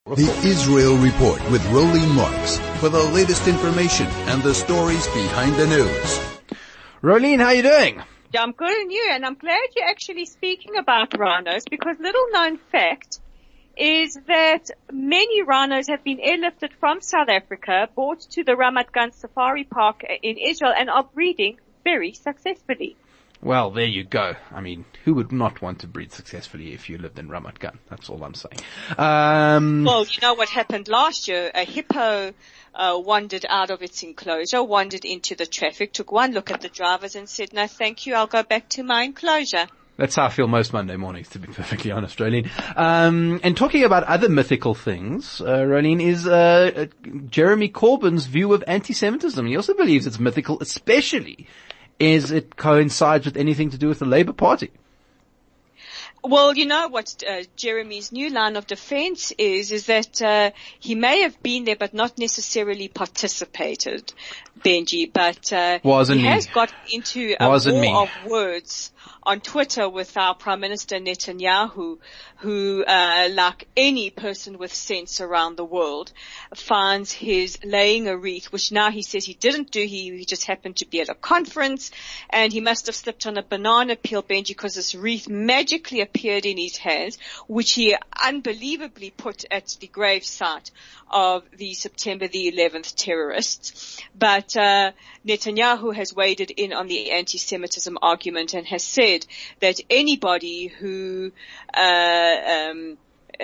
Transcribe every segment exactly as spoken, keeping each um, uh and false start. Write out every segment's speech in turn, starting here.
The Israel Report with Rolene Marks for the latest information and the stories behind the news. Rolene, how are you doing? Yeah, I'm good, and you? And I'm glad you're actually speaking about rhinos, because little known fact is that many rhinos have been airlifted from South Africa, brought to the Ramat Gan Safari Park in Israel, and are breeding very successfully. Well, there you go. I mean, who would not want to breed successfully if you lived in Ramat Gan? That's all I'm saying. Um, well, you know what happened last year? A hippo uh, wandered out of its enclosure, wandered into the traffic, took one look at the drivers and said, no, thank you, I'll go back to my enclosure. That's how I feel most Monday mornings, to be perfectly honest, Rolene. Um, and talking about other mythical things, uh, Rolene, is uh, Jeremy Corbyn's view of anti-Semitism. He also believes it's mythical, especially as it coincides with anything to do with the Labour Party. Well, you know what uh, Jeremy's new line of defense is, is that uh, he may have been there but not necessarily participated, Benji, but uh, Wasn't he me. has got into a Wasn't war me. of words on Twitter with our Prime Minister Netanyahu, who, uh, like any person with sense around the world, finds his laying a wreath, which now he says he didn't do. He, he just happened to be at a conference, and he must have slipped on a banana peel, Benji, because this wreath magically appeared in his hands, which he unbelievably put at the gravesite of the September the eleventh terrorists. But uh Netanyahu has waded in on the anti-Semitism argument and has said that anybody who uh um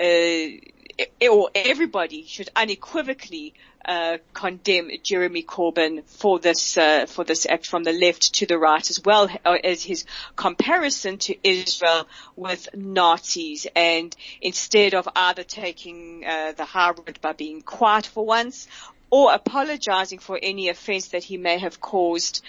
uh or everybody should unequivocally uh condemn Jeremy Corbyn for this uh for this act, from the left to the right, as well as his comparison to Israel with Nazis. And instead of either taking uh the high road by being quiet for once, or apologizing for any offense that he may have caused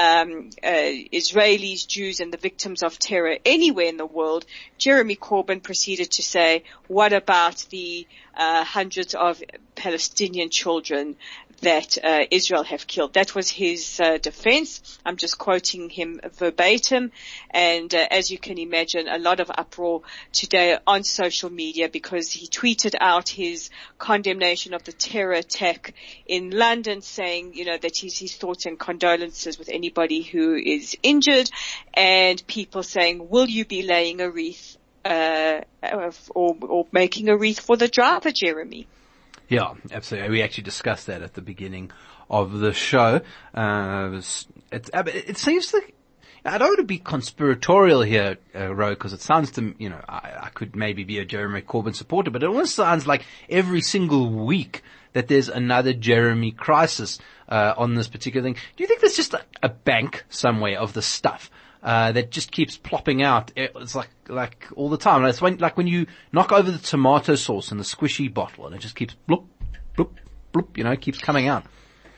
um uh Israelis, Jews, and the victims of terror anywhere in the world, Jeremy Corbyn proceeded to say, what about the uh hundreds of Palestinian children that uh, Israel have killed? That was his uh, defense. I'm just quoting him verbatim. And uh, as you can imagine, a lot of uproar today on social media, because he tweeted out his condemnation of the terror attack in London, saying, you know, that his, his thoughts and condolences with anybody who is injured, and people saying, will you be laying a wreath uh or, or making a wreath for the driver, Jeremy? Yeah, absolutely. We actually discussed that at the beginning of the show. Uh, it, was, it, it seems like, I don't want to be conspiratorial here, uh, Ro, because it sounds to, you know, I, I could maybe be a Jeremy Corbyn supporter, but it almost sounds like every single week that there's another Jeremy crisis, uh, on this particular thing. Do you think there's just a, a bank somewhere of the stuff? Uh, that just keeps plopping out. It's like, like all the time. It's when, like when you knock over the tomato sauce in the squishy bottle and it just keeps bloop, bloop, bloop, you know, it keeps coming out.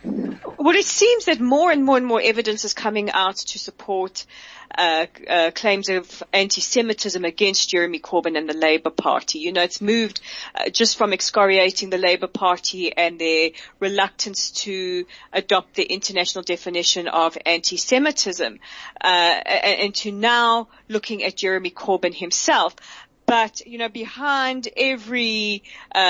Well, it seems that more and more and more evidence is coming out to support uh, uh claims of anti-Semitism against Jeremy Corbyn and the Labour Party. You know, it's moved uh, just from excoriating the Labour Party and their reluctance to adopt the international definition of anti-Semitism, uh, and, and to now looking at Jeremy Corbyn himself. But, you know, behind every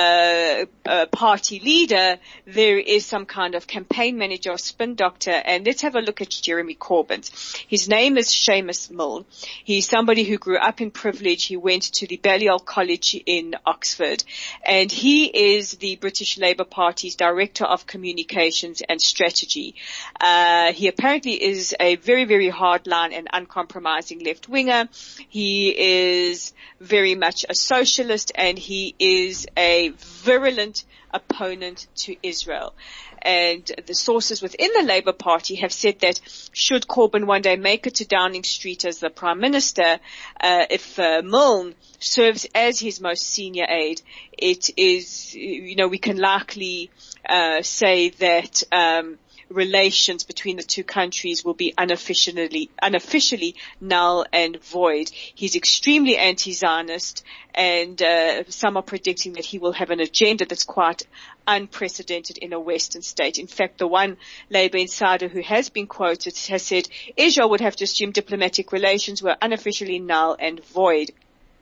uh, uh party leader, there is some kind of campaign manager or spin doctor. And let's have a look at Jeremy Corbyn's. His name is Seamus Milne. He's somebody who grew up in privilege. He went to the Balliol College in Oxford. And he is the British Labour Party's Director of Communications and Strategy. Uh He apparently is a very, very hardline and uncompromising left-winger. He is very much a socialist, and he is a virulent opponent to Israel. And the sources within the Labour Party have said that should Corbyn one day make it to Downing Street as the Prime Minister, uh, if uh, Milne serves as his most senior aide, it is, you know, we can likely uh, say that um relations between the two countries will be unofficially, unofficially null and void. He's extremely anti-Zionist, and uh, some are predicting that he will have an agenda that's quite unprecedented in a Western state. In fact, the one Labour insider who has been quoted has said Israel would have to assume diplomatic relations were unofficially null and void.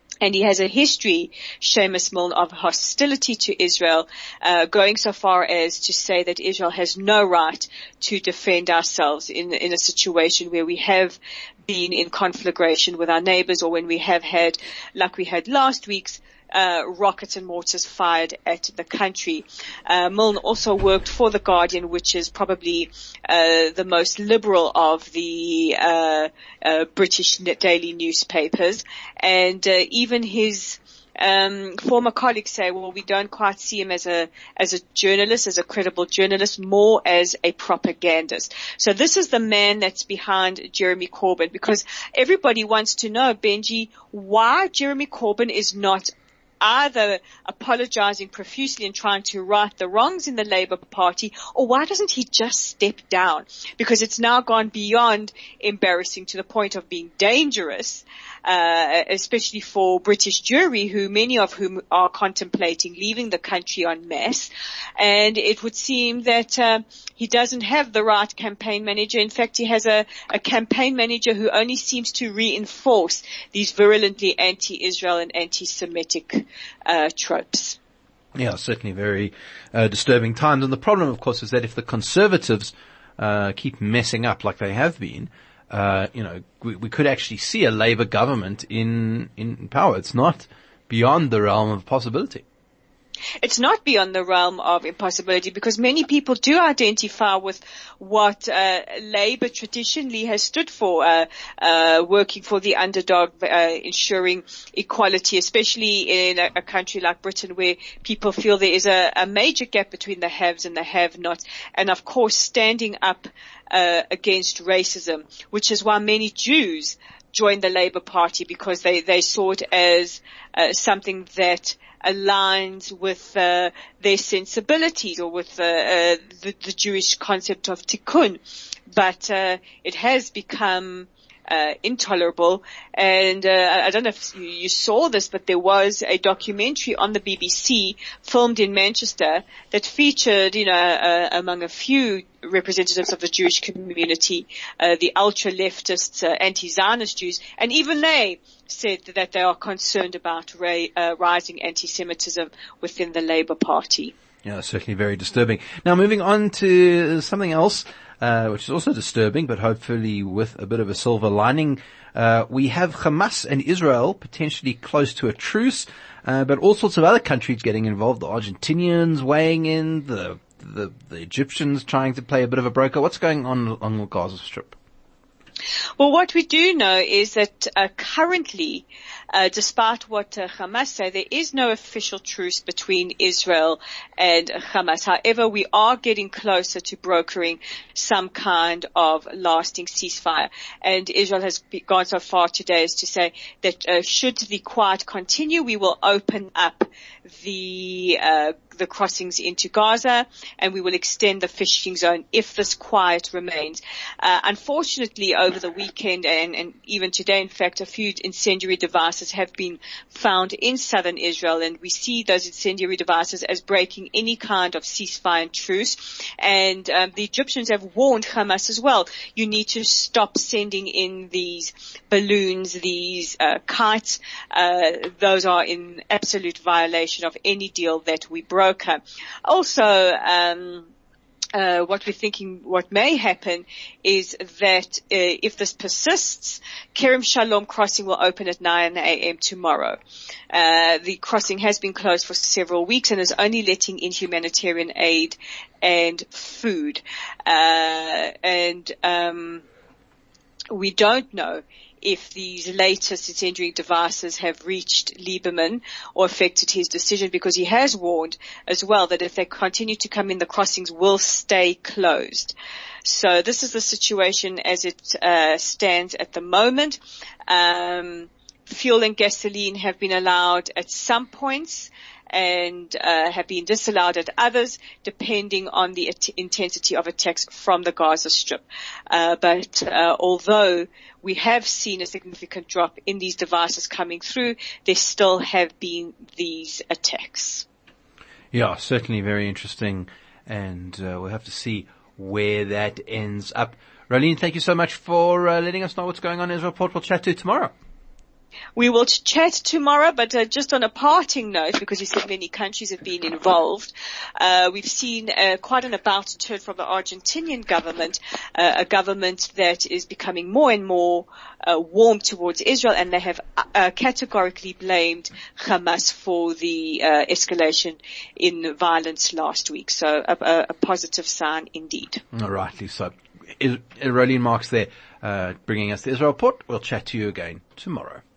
And he has a history, Seamus Milne, of hostility to Israel, uh, going so far as to say that Israel has no right to defend ourselves in, in a situation where we have been in conflagration with our neighbors, or when we have had, like we had last week's, Uh, rockets and mortars fired at the country. Uh, Milne also worked for The Guardian, which is probably uh, the most liberal of the uh, uh, British daily newspapers. And uh, even his um, former colleagues say, well, we don't quite see him as a as a journalist, as a credible journalist, more as a propagandist. So this is the man that's behind Jeremy Corbyn, because everybody wants to know, Benji, why Jeremy Corbyn is not either apologizing profusely and trying to right the wrongs in the Labour Party, or why doesn't he just step down? Because it's now gone beyond embarrassing to the point of being dangerous, uh, especially for British Jewry, who many of whom are contemplating leaving the country en masse. And it would seem that uh, he doesn't have the right campaign manager. In fact, he has a, a campaign manager who only seems to reinforce these virulently anti-Israel and anti-Semitic uh, tropes. Yeah, certainly very uh, disturbing times. And the problem, of course, is that if the Conservatives uh, keep messing up like they have been, uh, you know, we, we could actually see a Labour government in in power. It's not beyond the realm of possibility. It's not beyond the realm of impossibility, because many people do identify with what uh, Labour traditionally has stood for, uh, uh, working for the underdog, uh, ensuring equality, especially in a, a country like Britain where people feel there is a, a major gap between the haves and the have-nots, and of course standing up uh, against racism, which is why many Jews joined the Labour Party, because they, they saw it as uh, something that aligns with uh, their sensibilities, or with uh, uh, the, the Jewish concept of tikkun. But uh, it has become uh, intolerable. And uh, I don't know if you, you saw this, but there was a documentary on the B B C filmed in Manchester that featured, you know, uh, among a few representatives of the Jewish community, uh, the ultra-leftist, uh, anti-Zionist Jews, and even they said that they are concerned about ra- uh, rising anti-Semitism within the Labour Party. Yeah, certainly very disturbing. Now, moving on to something else, uh, which is also disturbing, but hopefully with a bit of a silver lining. Uh, we have Hamas and Israel potentially close to a truce, uh, but all sorts of other countries getting involved. The Argentinians weighing in, the The, the Egyptians trying to play a bit of a broker. What's going on on the Gaza Strip? Well, what we do know is that uh, currently, uh, despite what uh, Hamas say, there is no official truce between Israel and Hamas. However, we are getting closer to brokering some kind of lasting ceasefire. And Israel has gone so far today as to say that uh, should the quiet continue, we will open up the uh, the crossings into Gaza, and we will extend the fishing zone if this quiet remains. Uh, unfortunately, over the weekend and, and even today, in fact, a few incendiary devices have been found in southern Israel, and we see those incendiary devices as breaking any kind of ceasefire and truce. And um, the Egyptians have warned Hamas as well, you need to stop sending in these balloons, these uh, kites. Uh, those are in absolute violation of any deal that we broke. Also, um, uh, what we're thinking, what may happen is that uh, if this persists, Kerem Shalom crossing will open at nine a.m. tomorrow. Uh, the crossing has been closed for several weeks and is only letting in humanitarian aid and food. Uh, and um, we don't know if these latest incendiary devices have reached Lieberman or affected his decision, because he has warned as well that if they continue to come in, the crossings will stay closed. So this is the situation as it uh, stands at the moment. Um, fuel and gasoline have been allowed at some points and uh, have been disallowed at others, depending on the at- intensity of attacks from the Gaza Strip. Uh, but uh, although we have seen a significant drop in these devices coming through, there still have been these attacks. Yeah, certainly very interesting, and uh, we'll have to see where that ends up. Rolene, thank you so much for uh, letting us know what's going on in Israel Port. We'll chat to you tomorrow. We will chat tomorrow, but uh, just on a parting note, because you said many countries have been involved, uh, we've seen uh, quite an about turn from the Argentinian government, uh, a government that is becoming more and more uh, warm towards Israel, and they have uh, categorically blamed Hamas for the uh, escalation in violence last week. So a, a, a positive sign indeed. Rightly so. Rolene Marks there, uh, bringing us the Israel report. We'll chat to you again tomorrow.